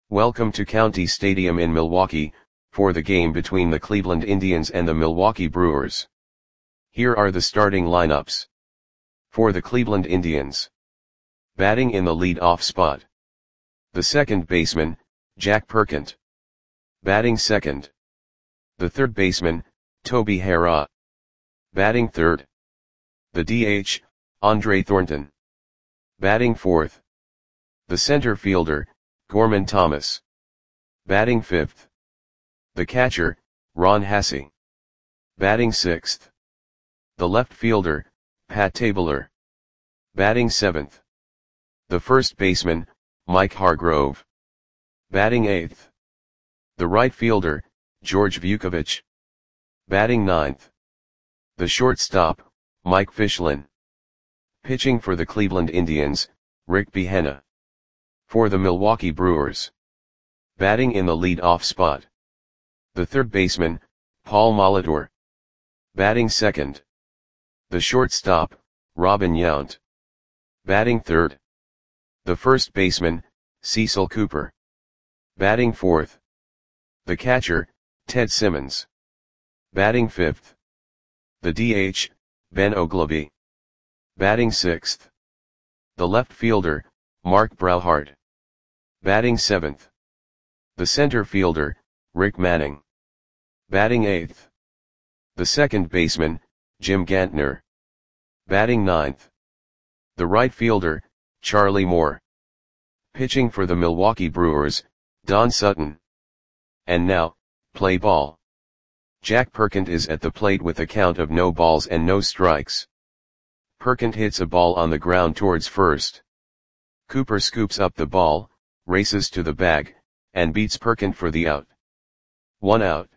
Welcome to County Stadium in Milwaukee, for the game between the Cleveland Indians and the Milwaukee Brewers. Here are the starting lineups. For the Cleveland Indians. Batting in the lead-off spot. The second baseman, Jack Perkent. Batting second. The third baseman, Toby Harrah. Batting third. The DH, Andre Thornton. Batting fourth. The center fielder, Gorman Thomas. Batting fifth. The catcher, Ron Hassey. Batting sixth. The left fielder, Pat Tabler. Batting seventh. The first baseman, Mike Hargrove. Batting eighth. The right fielder, George Vukovich. Batting ninth. The shortstop, Mike Fischlin. Pitching for the Cleveland Indians, Rick Behenna. For the Milwaukee Brewers. Batting in the lead-off spot. The third baseman, Paul Molitor. Batting second. The shortstop, Robin Yount. Batting third. The first baseman, Cecil Cooper. Batting fourth. The catcher, Ted Simmons. Batting fifth. The DH, Ben Oglivie. Batting sixth. The left fielder, Mark Brauhart. Batting seventh. The center fielder, Rick Manning. Batting eighth. The second baseman, Jim Gantner. Batting ninth. The right fielder, Charlie Moore. Pitching for the Milwaukee Brewers, Don Sutton. And now, play ball. Jack Perkent is at the plate with a count of no balls and no strikes. Perkent hits a ball on the ground towards first. Cooper scoops up the ball, races to the bag, and beats Perkent for the out. 1 out.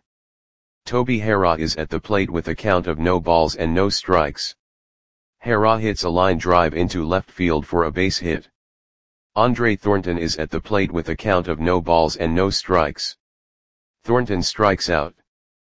Toby Harrah is at the plate with a count of no balls and no strikes. Harrah hits a line drive into left field for a base hit. Andre Thornton is at the plate with a count of no balls and no strikes. Thornton strikes out.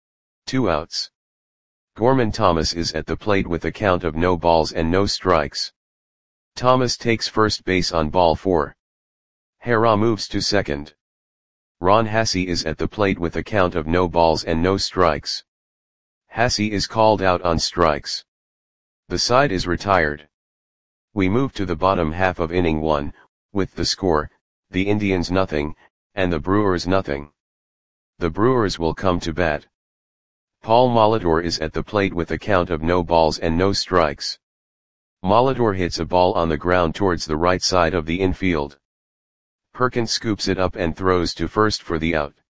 2 outs. Gorman Thomas is at the plate with a count of no balls and no strikes. Thomas takes first base on ball 4. Harrah moves to second. Ron Hassey is at the plate with a count of no balls and no strikes. Hassey is called out on strikes. The side is retired. We move to the bottom half of inning 1, with the score, the Indians nothing, and the Brewers nothing. The Brewers will come to bat. Paul Molitor is at the plate with a count of no balls and no strikes. Molitor hits a ball on the ground towards the right side of the infield. Perkent scoops it up and throws to first for the out.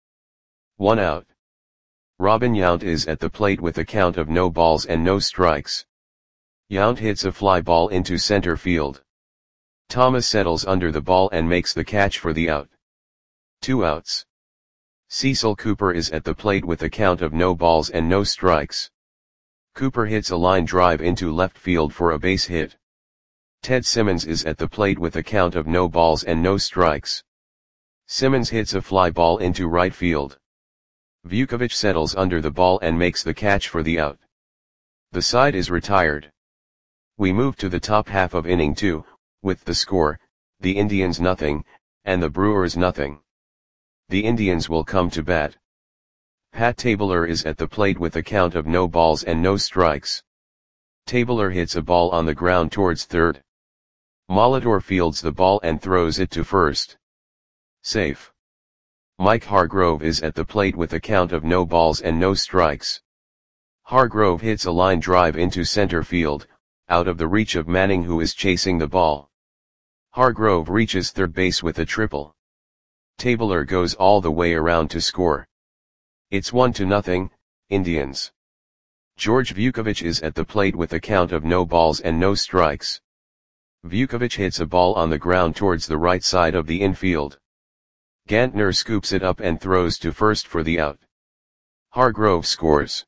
1 out. Robin Yount is at the plate with a count of no balls and no strikes. Yount hits a fly ball into center field. Thomas settles under the ball and makes the catch for the out. 2 outs. Cecil Cooper is at the plate with a count of no balls and no strikes. Cooper hits a line drive into left field for a base hit. Ted Simmons is at the plate with a count of no balls and no strikes. Simmons hits a fly ball into right field. Vukovich settles under the ball and makes the catch for the out. The side is retired. We move to the top half of inning 2, with the score, the Indians nothing, and the Brewers nothing. The Indians will come to bat. Pat Tabler is at the plate with a count of no balls and no strikes. Tabler hits a ball on the ground towards third. Molitor fields the ball and throws it to first. Safe. Mike Hargrove is at the plate with a count of no balls and no strikes. Hargrove hits a line drive into center field, out of the reach of Manning, who is chasing the ball. Hargrove reaches third base with a triple. Tabler goes all the way around to score. It's 1-0, Indians. George Vukovich is at the plate with a count of no balls and no strikes. Vukovich hits a ball on the ground towards the right side of the infield. Gantner scoops it up and throws to first for the out. Hargrove scores.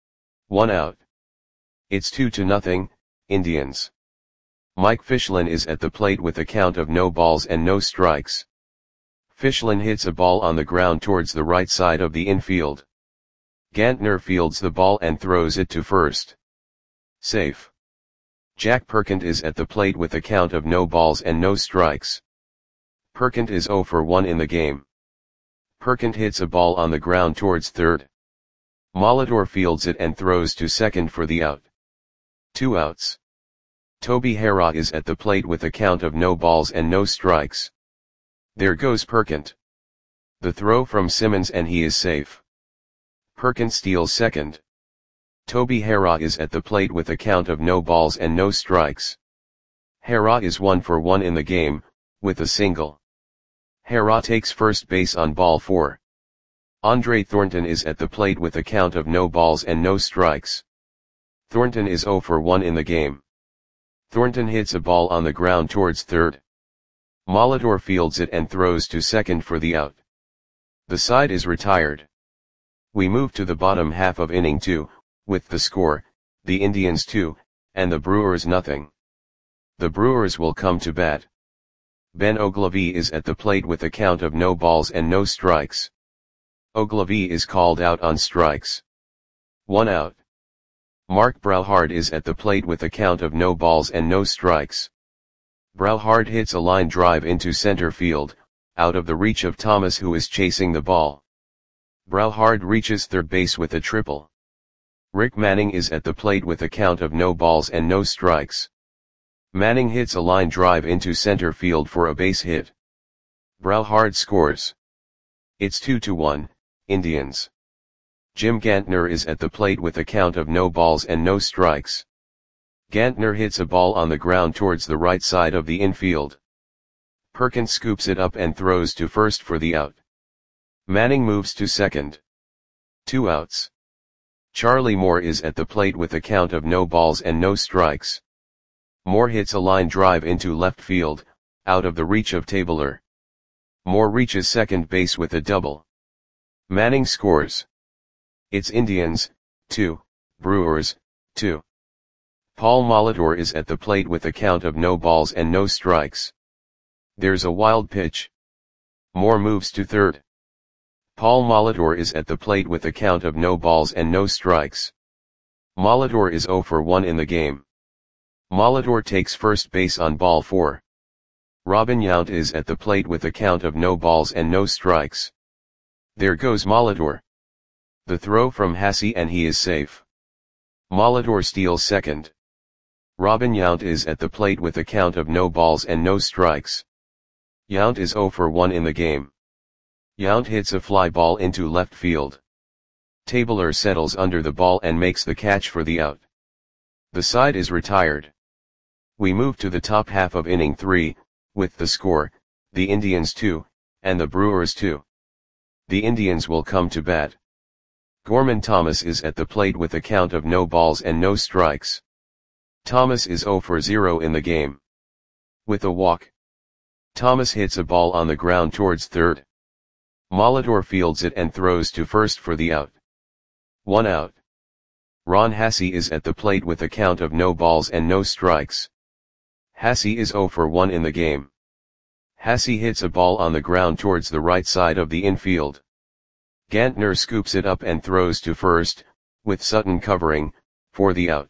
1 out. It's 2-0, Indians. Mike Fischlin is at the plate with a count of no balls and no strikes. Fischlin hits a ball on the ground towards the right side of the infield. Gantner fields the ball and throws it to first. Safe. Jack Perkent is at the plate with a count of no balls and no strikes. Perkent is 0 for 1 in the game. Perkent hits a ball on the ground towards third. Molitor fields it and throws to second for the out. 2 outs. Toby Harrah is at the plate with a count of no balls and no strikes. There goes Perkent. The throw from Simmons and he is safe. Perkent steals second. Toby Harrah is at the plate with a count of no balls and no strikes. Harrah is 1 for 1 in the game, with a single. Harrah takes first base on ball 4. Andre Thornton is at the plate with a count of no balls and no strikes. Thornton is 0 for 1 in the game. Thornton hits a ball on the ground towards third. Molitor fields it and throws to second for the out. The side is retired. We move to the bottom half of inning 2, with the score, the Indians 2, and the Brewers nothing. The Brewers will come to bat. Ben Oglivie is at the plate with a count of no balls and no strikes. Oglivie is called out on strikes. 1 out. Mark Brouhard is at the plate with a count of no balls and no strikes. Brouhard hits a line drive into center field, out of the reach of Thomas who is chasing the ball. Brouhard reaches third base with a triple. Rick Manning is at the plate with a count of no balls and no strikes. Manning hits a line drive into center field for a base hit. Brouhard scores. It's 2-1, Indians. Jim Gantner is at the plate with a count of no balls and no strikes. Gantner hits a ball on the ground towards the right side of the infield. Perkins scoops it up and throws to first for the out. Manning moves to second. 2 outs. Charlie Moore is at the plate with a count of no balls and no strikes. Moore hits a line drive into left field, out of the reach of Tabler. Moore reaches second base with a double. Manning scores. It's Indians, 2, Brewers, 2. Paul Molitor is at the plate with a count of no balls and no strikes. There's a wild pitch. Moore moves to third. Paul Molitor is at the plate with a count of no balls and no strikes. Molitor is 0 for 1 in the game. Molitor takes first base on ball 4. Robin Yount is at the plate with a count of no balls and no strikes. There goes Molitor. The throw from Hasse and he is safe. Molitor steals second. Robin Yount is at the plate with a count of no balls and no strikes. Yount is 0 for 1 in the game. Yount hits a fly ball into left field. Tabler settles under the ball and makes the catch for the out. The side is retired. We move to the top half of inning 3, with the score, the Indians 2, and the Brewers 2. The Indians will come to bat. Gorman Thomas is at the plate with a count of no balls and no strikes. Thomas is 0 for 0 in the game. With a walk. Thomas hits a ball on the ground towards third. Molitor fields it and throws to first for the out. 1 out. Ron Hasse is at the plate with a count of no balls and no strikes. Hasse is 0 for 1 in the game. Hasse hits a ball on the ground towards the right side of the infield. Gantner scoops it up and throws to first, with Sutton covering, for the out.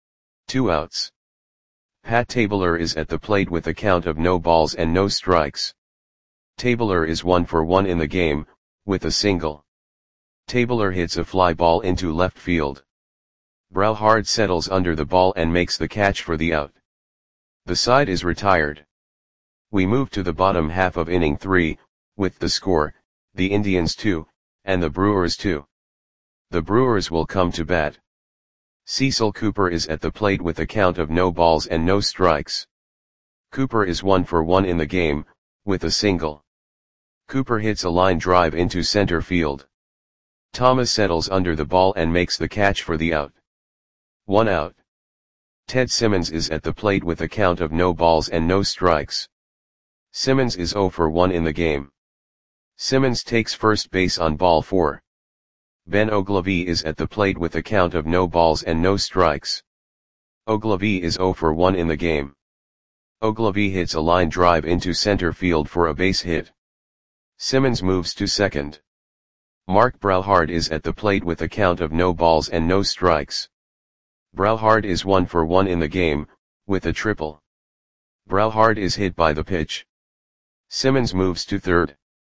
2 outs. Pat Tabler is at the plate with a count of no balls and no strikes. Tabler is 1 for 1 in the game, with a single. Tabler hits a fly ball into left field. Brouhard settles under the ball and makes the catch for the out. The side is retired. We move to the bottom half of inning 3, with the score, the Indians 2, and the Brewers 2. The Brewers will come to bat. Cecil Cooper is at the plate with a count of no balls and no strikes. Cooper is 1 for 1 in the game, with a single. Cooper hits a line drive into center field. Thomas settles under the ball and makes the catch for the out. 1 out. Ted Simmons is at the plate with a count of no balls and no strikes. Simmons is 0 for 1 in the game. Simmons takes first base on ball 4. Ben Oglivie is at the plate with a count of no balls and no strikes. Oglivie is 0 for 1 in the game. Oglivie hits a line drive into center field for a base hit. Simmons moves to second. Mark Brouhard is at the plate with a count of no balls and no strikes. Brouhard is 1 for 1 in the game, with a triple. Brouhard is hit by the pitch. Simmons moves to third.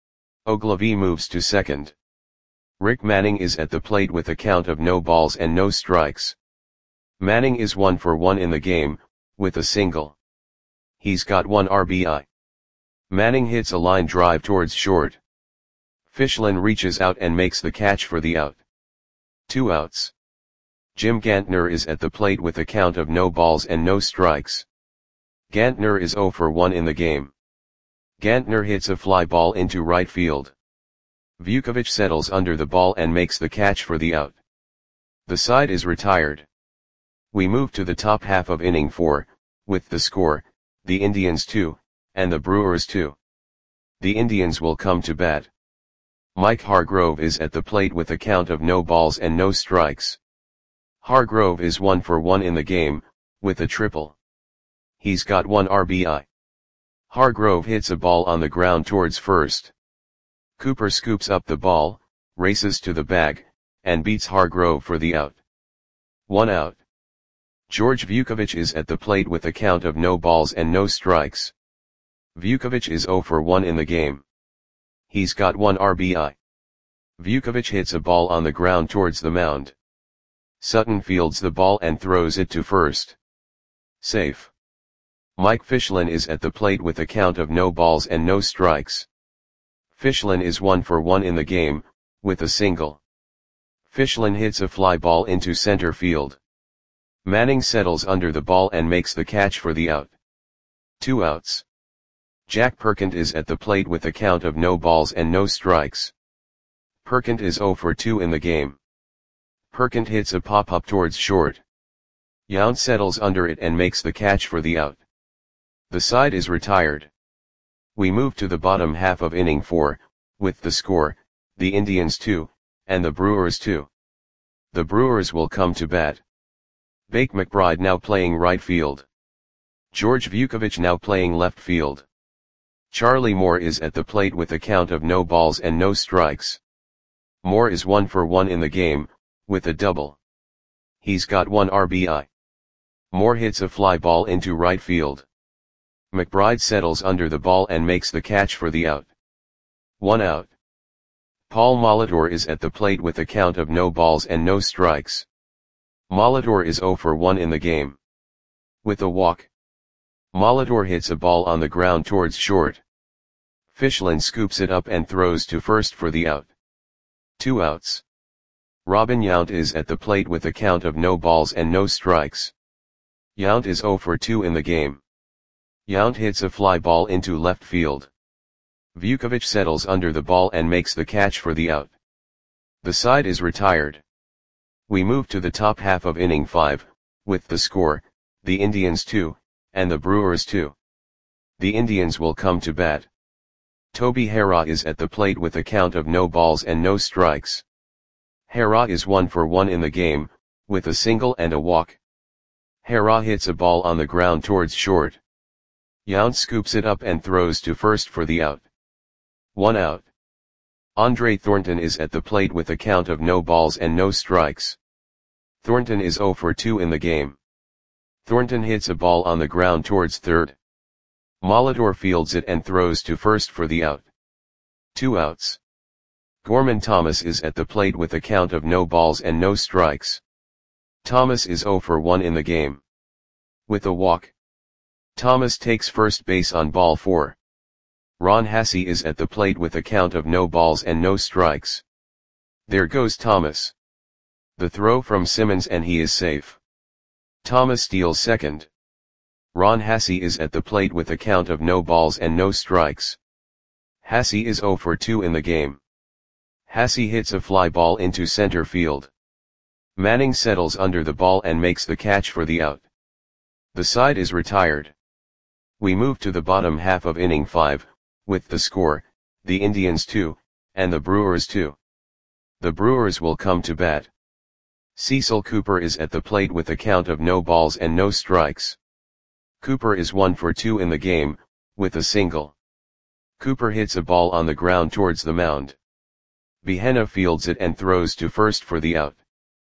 Ogilvie moves to second. Rick Manning is at the plate with a count of no balls and no strikes. Manning is 1 for 1 in the game, with a single. He's got 1 RBI. Manning hits a line drive towards short. Fischlin reaches out and makes the catch for the out. 2 outs. Jim Gantner is at the plate with a count of no balls and no strikes. Gantner is 0 for 1 in the game. Gantner hits a fly ball into right field. Vukovic settles under the ball and makes the catch for the out. The side is retired. We move to the top half of inning 4, with the score, the Indians 2, and the Brewers 2. The Indians will come to bat. Mike Hargrove is at the plate with a count of no balls and no strikes. Hargrove is 1 for 1 in the game, with a triple. He's got 1 RBI. Hargrove hits a ball on the ground towards first. Cooper scoops up the ball, races to the bag, and beats Hargrove for the out. 1 out. George Vukovic is at the plate with a count of no balls and no strikes. Vukovic is 0 for 1 in the game. He's got 1 RBI. Vukovic hits a ball on the ground towards the mound. Sutton fields the ball and throws it to first. Safe. Mike Fischlin is at the plate with a count of no balls and no strikes. Fischlin is 1 for 1 in the game, with a single. Fischlin hits a fly ball into center field. Manning settles under the ball and makes the catch for the out. 2 outs. Jack Perkins is at the plate with a count of no balls and no strikes. Perkins is 0 for 2 in the game. Perkins hits a pop-up towards short. Yount settles under it and makes the catch for the out. The side is retired. We move to the bottom half of inning 4, with the score, the Indians 2, and the Brewers 2. The Brewers will come to bat. Bake McBride now playing right field. George Vukovic now playing left field. Charlie Moore is at the plate with a count of no balls and no strikes. Moore is 1 for 1 in the game, with a double. He's got 1 RBI. Moore hits a fly ball into right field. McBride settles under the ball and makes the catch for the out. 1 out. Paul Molitor is at the plate with a count of no balls and no strikes. Molitor is 0 for 1 in the game. With a walk. Molitor hits a ball on the ground towards short. Fischlin scoops it up and throws to first for the out. 2 outs. Robin Yount is at the plate with a count of no balls and no strikes. Yount is 0 for 2 in the game. Yount hits a fly ball into left field. Vukovic settles under the ball and makes the catch for the out. The side is retired. We move to the top half of inning 5, with the score, the Indians 2, and the Brewers 2. The Indians will come to bat. Toby Harrah is at the plate with a count of no balls and no strikes. Harrah is 1 for 1 in the game, with a single and a walk. Harrah hits a ball on the ground towards short. Yount scoops it up and throws to first for the out. 1 out. Andre Thornton is at the plate with a count of no balls and no strikes. Thornton is 0 for 2 in the game. Thornton hits a ball on the ground towards third. Molitor fields it and throws to first for the out. 2 outs. Gorman Thomas is at the plate with a count of no balls and no strikes. Thomas is 0 for 1 in the game. With a walk. Thomas takes first base on ball 4. Ron Hassey is at the plate with a count of no balls and no strikes. There goes Thomas. The throw from Simmons and he is safe. Thomas steals second. Ron Hassey is at the plate with a count of no balls and no strikes. Hassey is 0 for 2 in the game. Hassey hits a fly ball into center field. Manning settles under the ball and makes the catch for the out. The side is retired. We move to the bottom half of inning 5, with the score, the Indians 2, and the Brewers 2. The Brewers will come to bat. Cecil Cooper is at the plate with a count of no balls and no strikes. Cooper is 1 for 2 in the game, with a single. Cooper hits a ball on the ground towards the mound. Behenna fields it and throws to first for the out.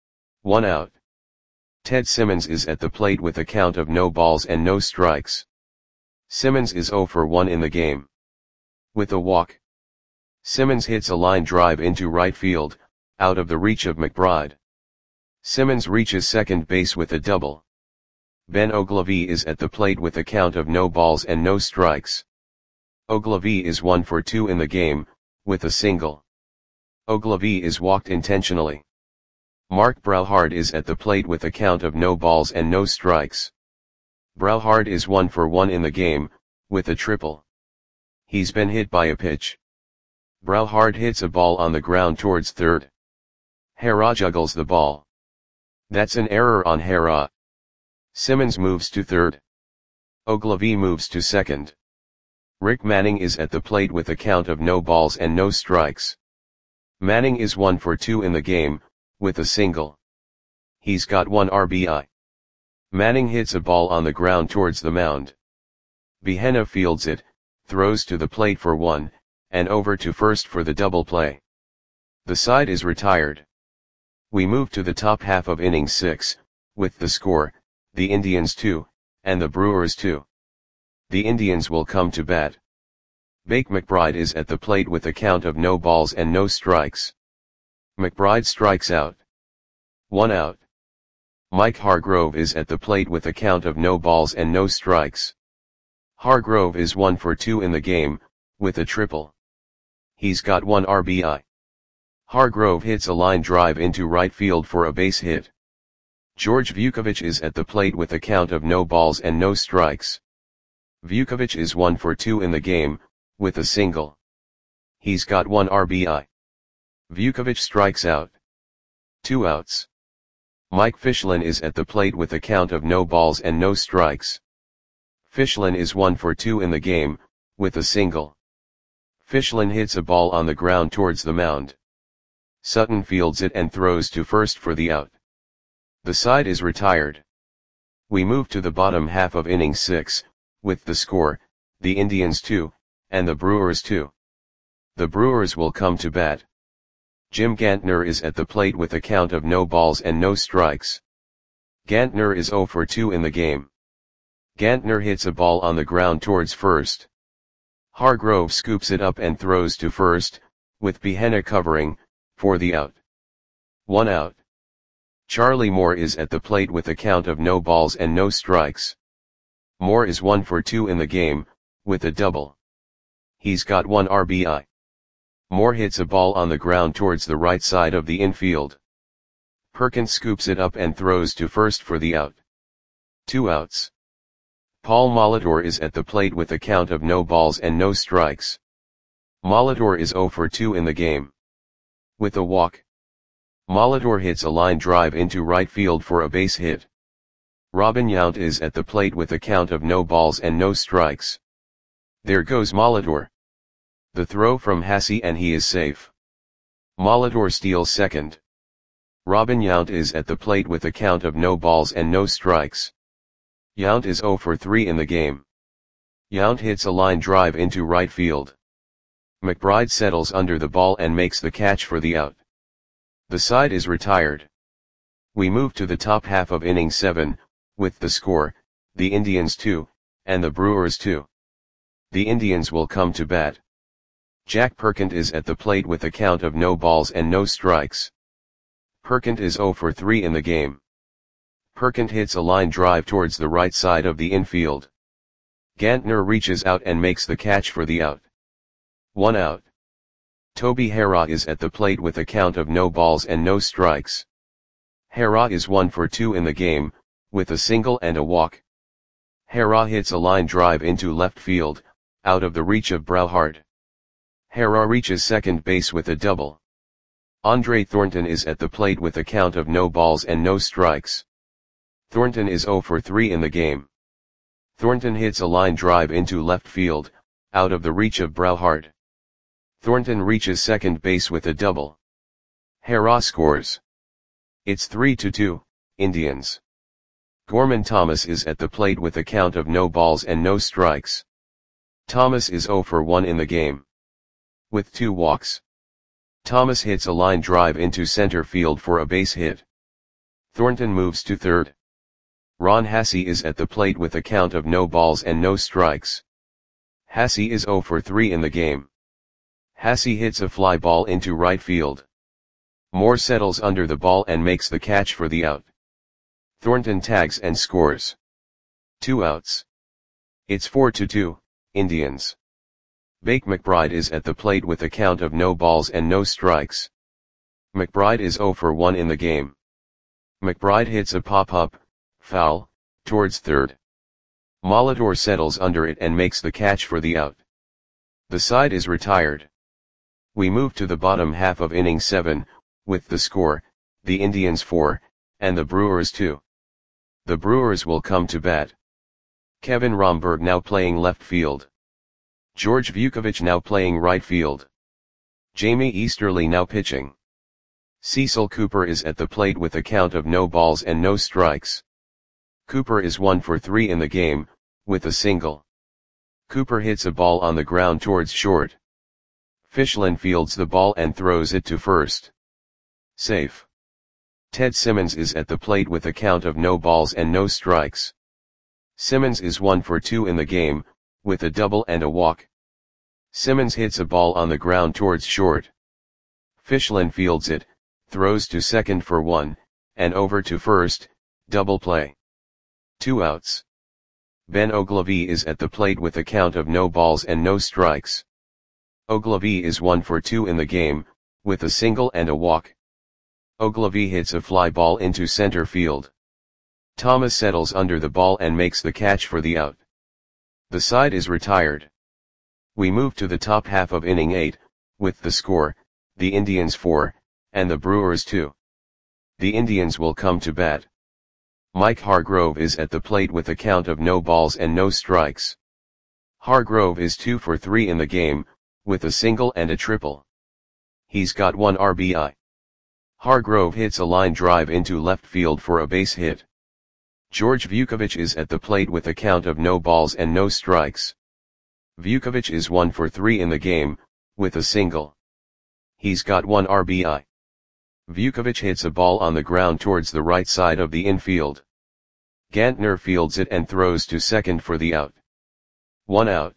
1 out. Ted Simmons is at the plate with a count of no balls and no strikes. Simmons is 0 for 1 in the game. With a walk. Simmons hits a line drive into right field, out of the reach of McBride. Simmons reaches second base with a double. Ben Ogilvie is at the plate with a count of no balls and no strikes. Ogilvie is 1 for 2 in the game, with a single. Ogilvie is walked intentionally. Mark Brauhard is at the plate with a count of no balls and no strikes. Brauhard is 1 for 1 in the game, with a triple. He's been hit by a pitch. Brauhard hits a ball on the ground towards third. Hara juggles the ball. That's an error on Hara. Simmons moves to third. Ogilvie moves to second. Rick Manning is at the plate with a count of no balls and no strikes. Manning is 1 for 2 in the game, with a single. He's got 1 RBI. Manning hits a ball on the ground towards the mound. Behena fields it, throws to the plate for 1, and over to first for the double play. The side is retired. We move to the top half of inning 6, with the score, the Indians 2, and the Brewers 2. The Indians will come to bat. Bake McBride is at the plate with a count of no balls and no strikes. McBride strikes out. 1 out. Mike Hargrove is at the plate with a count of no balls and no strikes. Hargrove is 1 for 2 in the game, with a triple. He's got 1 RBI. Hargrove hits a line drive into right field for a base hit. George Vukovic is at the plate with a count of no balls and no strikes. Vukovic is 1 for 2 in the game, with a single. He's got 1 RBI. Vukovic strikes out. 2 outs. Mike Fichelin is at the plate with a count of no balls and no strikes. Fichelin is 1 for 2 in the game, with a single. Fichelin hits a ball on the ground towards the mound. Sutton fields it and throws to first for the out. The side is retired. We move to the bottom half of inning 6, with the score, the Indians 2, and the Brewers 2. The Brewers will come to bat. Jim Gantner is at the plate with a count of no balls and no strikes. Gantner is 0 for 2 in the game. Gantner hits a ball on the ground towards first. Hargrove scoops it up and throws to first, with Behena covering, for the out. 1 out. Charlie Moore is at the plate with a count of no balls and no strikes. Moore is 1 for 2 in the game, with a double. He's got 1 RBI. Moore hits a ball on the ground towards the right side of the infield. Perkins scoops it up and throws to first for the out. 2 outs. Paul Molitor is at the plate with a count of no balls and no strikes. Molitor is 0 for 2 in the game. With a walk. Molitor hits a line drive into right field for a base hit. Robin Yount is at the plate with a count of no balls and no strikes. There goes Molitor. The throw from Hasse and he is safe. Molitor steals second. Robin Yount is at the plate with a count of no balls and no strikes. Yount is 0 for 3 in the game. Yount hits a line drive into right field. McBride settles under the ball and makes the catch for the out. The side is retired. We move to the top half of inning 7, with the score, the Indians 2, and the Brewers 2. The Indians will come to bat. Jack Perkins is at the plate with a count of no balls and no strikes. Perkins is 0 for 3 in the game. Perkins hits a line drive towards the right side of the infield. Gantner reaches out and makes the catch for the out. 1 out. Toby Hara is at the plate with a count of no balls and no strikes. Hara is 1 for 2 in the game, with a single and a walk. Hara hits a line drive into left field, out of the reach of Brauhard. Hara reaches second base with a double. Andre Thornton is at the plate with a count of no balls and no strikes. Thornton is 0 for 3 in the game. Thornton hits a line drive into left field, out of the reach of Brauhard. Thornton reaches second base with a double. Hara scores. It's 3-2, Indians. Gorman Thomas is at the plate with a count of no balls and no strikes. Thomas is 0 for 1 in the game. With 2 walks. Thomas hits a line drive into center field for a base hit. Thornton moves to third. Ron Hasse is at the plate with a count of no balls and no strikes. Hasse is 0 for 3 in the game. Hassie hits a fly ball into right field. Moore settles under the ball and makes the catch for the out. Thornton tags and scores. 2 outs. It's 4-2, Indians. Bake McBride is at the plate with a count of no balls and no strikes. McBride is 0 for 1 in the game. McBride hits a pop-up, foul, towards third. Molitor settles under it and makes the catch for the out. The side is retired. We move to the bottom half of inning 7, with the score, the Indians 4, and the Brewers 2. The Brewers will come to bat. Kevin Romberg now playing left field. George Vukovich now playing right field. Jamie Easterly now pitching. Cecil Cooper is at the plate with a count of no balls and no strikes. Cooper is 1 for 3 in the game, with a single. Cooper hits a ball on the ground towards short. Fischlin fields the ball and throws it to first. Safe. Ted Simmons is at the plate with a count of no balls and no strikes. Simmons is 1 for 2 in the game, with a double and a walk. Simmons hits a ball on the ground towards short. Fischlin fields it, throws to second for 1, and over to first, double play. 2 outs. Ben Ogilvie is at the plate with a count of no balls and no strikes. Ogilvie is 1 for 2 in the game, with a single and a walk. Ogilvie hits a fly ball into center field. Thomas settles under the ball and makes the catch for the out. The side is retired. We move to the top half of inning 8, with the score, the Indians 4, and the Brewers 2. The Indians will come to bat. Mike Hargrove is at the plate with a count of no balls and no strikes. Hargrove is 2 for 3 in the game, with a single and a triple. He's got 1 RBI. Hargrove hits a line drive into left field for a base hit. George Vukovich is at the plate with a count of no balls and no strikes. Vukovich is 1 for 3 in the game, with a single. He's got 1 RBI. Vukovich hits a ball on the ground towards the right side of the infield. Gantner fields it and throws to second for the out. 1 out.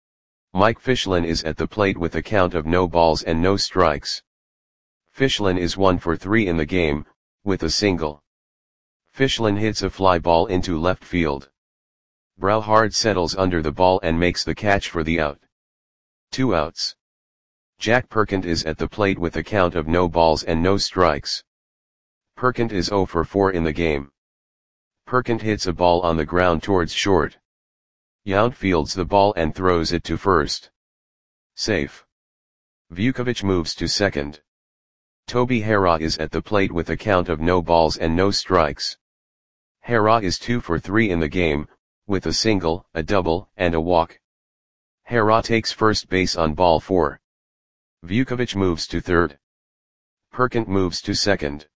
Mike Fischlin is at the plate with a count of no balls and no strikes. Fischlin is 1 for 3 in the game, with a single. Fischlin hits a fly ball into left field. Brauhard settles under the ball and makes the catch for the out. 2 outs. Jack Perkint is at the plate with a count of no balls and no strikes. Perkint is 0 for 4 in the game. Perkint hits a ball on the ground towards short. Yount fields the ball and throws it to first. Safe. Vukovich moves to second. Toby Harrah is at the plate with a count of no balls and no strikes. Harrah is 2 for 3 in the game, with a single, a double, and a walk. Harrah takes first base on ball 4. Vukovich moves to third. Perkint moves to second.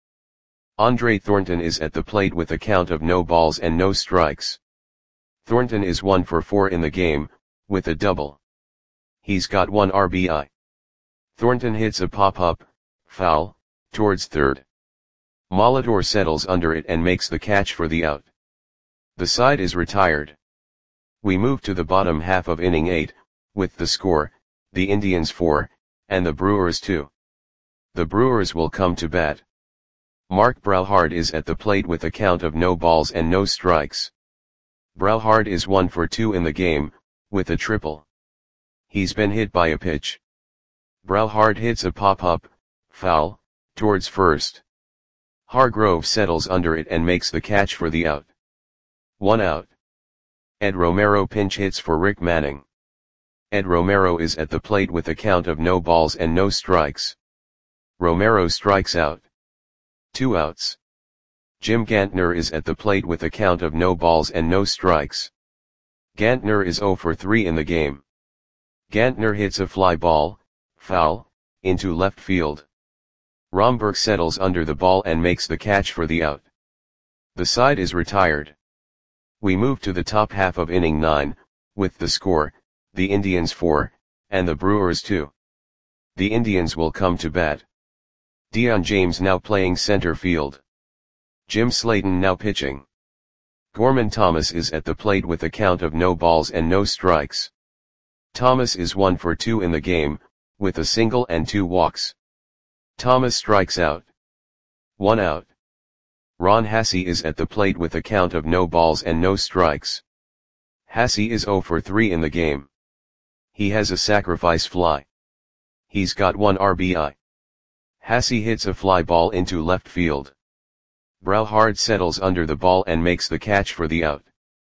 Andre Thornton is at the plate with a count of no balls and no strikes. Thornton is 1 for 4 in the game, with a double. He's got 1 RBI. Thornton hits a pop-up, foul, towards third. Molitor settles under it and makes the catch for the out. The side is retired. We move to the bottom half of inning 8, with the score, the Indians 4, and the Brewers 2. The Brewers will come to bat. Mark Brauhard is at the plate with a count of no balls and no strikes. Brauhard is 1 for 2 in the game, with a triple. He's been hit by a pitch. Brauhard hits a pop-up, foul, towards first. Hargrove settles under it and makes the catch for the out. 1 out. Ed Romero pinch hits for Rick Manning. Ed Romero is at the plate with a count of no balls and no strikes. Romero strikes out. 2 outs. Jim Gantner is at the plate with a count of no balls and no strikes. Gantner is 0 for 3 in the game. Gantner hits a fly ball, foul, into left field. Romberg settles under the ball and makes the catch for the out. The side is retired. We move to the top half of inning 9, with the score, the Indians 4, and the Brewers 2. The Indians will come to bat. Dion James now playing center field. Jim Slayton now pitching. Gorman Thomas is at the plate with a count of no balls and no strikes. Thomas is 1 for 2 in the game, with a single and 2 walks. Thomas strikes out. 1 out. Ron Hassey is at the plate with a count of no balls and no strikes. Hassey is 0 for 3 in the game. He has a sacrifice fly. He's got 1 RBI. Hassey hits a fly ball into left field. Browhard settles under the ball and makes the catch for the out.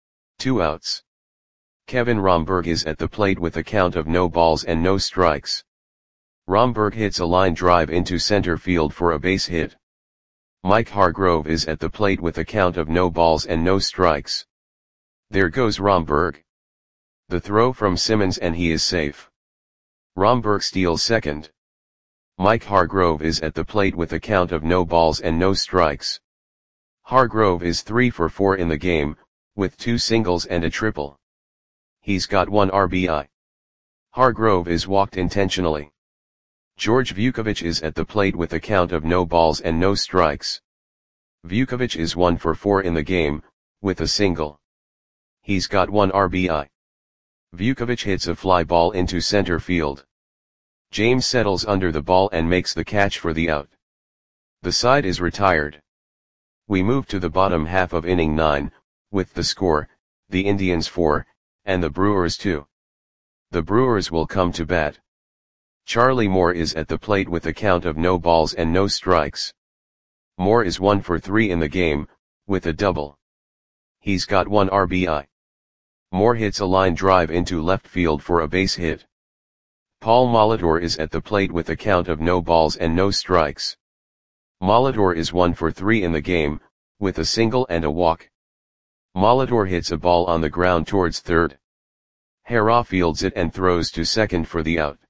2 outs. Kevin Romberg is at the plate with a count of no balls and no strikes. Romberg hits a line drive into center field for a base hit. Mike Hargrove is at the plate with a count of no balls and no strikes. There goes Romberg. The throw from Simmons and he is safe. Romberg steals second. Mike Hargrove is at the plate with a count of no balls and no strikes. Hargrove is 3 for 4 in the game, with 2 singles and a triple. He's got 1 RBI. Hargrove is walked intentionally. George Vukovic is at the plate with a count of no balls and no strikes. Vukovic is 1 for 4 in the game, with a single. He's got 1 RBI. Vukovic hits a fly ball into center field. James settles under the ball and makes the catch for the out. The side is retired. We move to the bottom half of inning 9, with the score, the Indians 4, and the Brewers 2. The Brewers will come to bat. Charlie Moore is at the plate with a count of no balls and no strikes. Moore is 1 for 3 in the game, with a double. He's got 1 RBI. Moore hits a line drive into left field for a base hit. Paul Molitor is at the plate with a count of no balls and no strikes. Molitor is 1 for 3 in the game, with a single and a walk. Molitor hits a ball on the ground towards third. Hara fields it and throws to second for the out.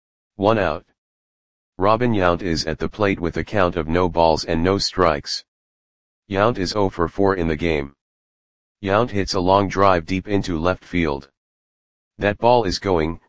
1 out. Robin Yount is at the plate with a count of no balls and no strikes. Yount is 0 for 4 in the game. Yount hits a long drive deep into left field. That ball is going,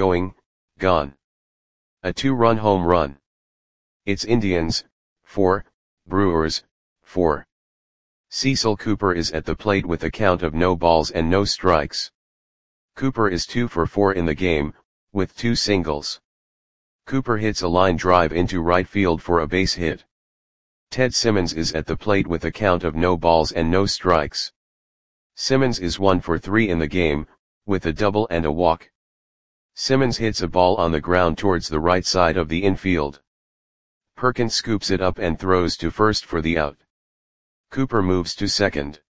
gone. A 2-run home run. It's Indians, 4, Brewers, 4. Cecil Cooper is at the plate with a count of no balls and no strikes. Cooper is 2 for 4 in the game, with 2 singles. Cooper hits a line drive into right field for a base hit. Ted Simmons is at the plate with a count of no balls and no strikes. Simmons is 1 for 3 in the game, with a double and a walk. Simmons hits a ball on the ground towards the right side of the infield. Perkins scoops it up and throws to first for the out. Cooper moves to second.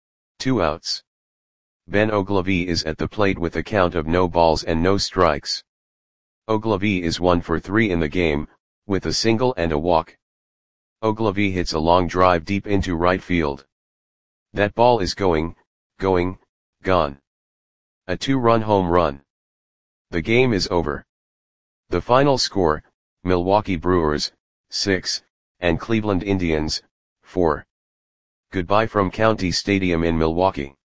2 outs. Ben Ogilvie is at the plate with a count of no balls and no strikes. Ogilvie is 1 for 3 in the game, with a single and a walk. Ogilvie hits a long drive deep into right field. That ball is going, gone. A 2-run home run. The game is over. The final score, Milwaukee Brewers, 6, and Cleveland Indians, 4. Goodbye from County Stadium in Milwaukee.